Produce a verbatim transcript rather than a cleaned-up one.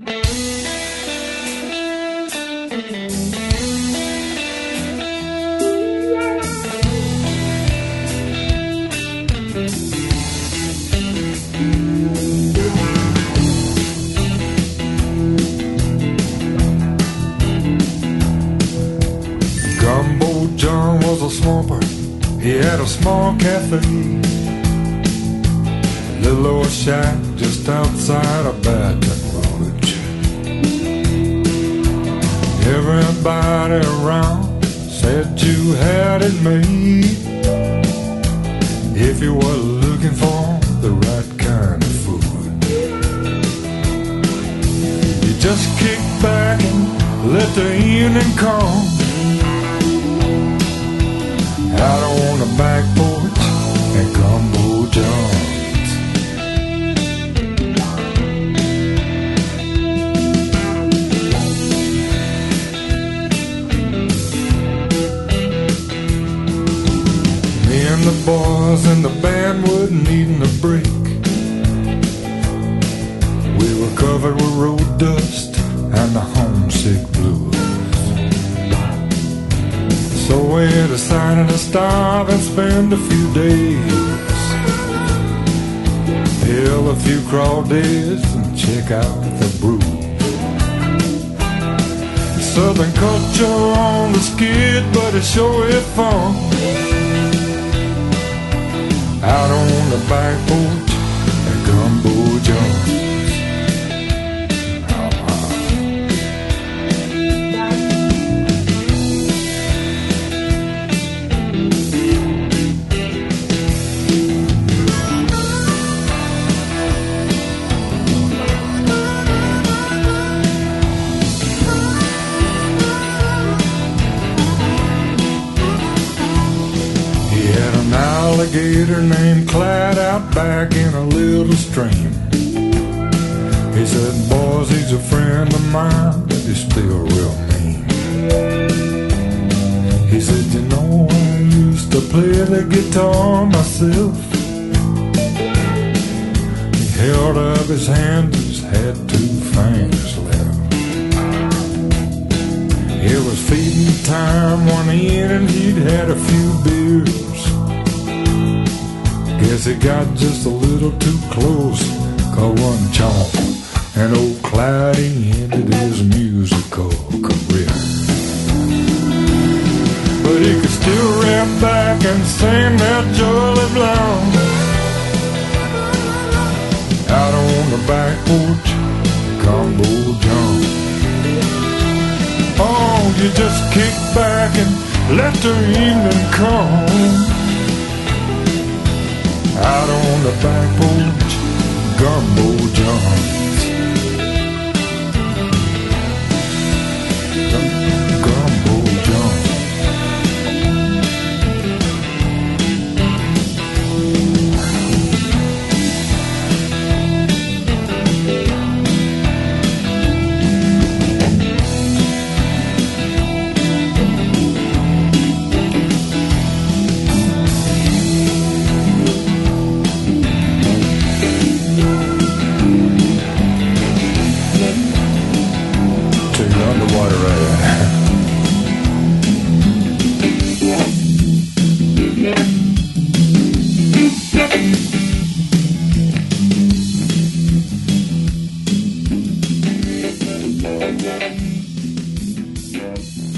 Gumbo John was a swamper. He had a small cafe, a little old shack just outside of Baton Rouge. Everybody around said you had it made if you were looking for the right kind of food. You just kick back and let the evening come out on the back porch at Gumbo John's. Me and the boys in the band wasn't needing a break. We were covered with road dust and the homesick blues. So we decided to stop and spend a few days, peel a few crawdads and check out the brew. Southern culture on the skid, but it sure is fun out on the back porch at Gumbo John's. Alligator named Clyde out back in a little stream. He said, boys, he's a friend of mine, but he's still real mean. He said, you know, I used to play the guitar myself. He held up his hand, just had two fingers left. It was feeding time one evening, he'd had a few beers. Guess it got just a little too close, cause one chomp and old Clyde ended his musical career. But he could still rap back and sing that Jolly Blonde out on the back porch, Gumbo John. Oh, you just kick back and let the evening come out on the back porch, Gumbo John's. Gumbo John's. Underwater right there.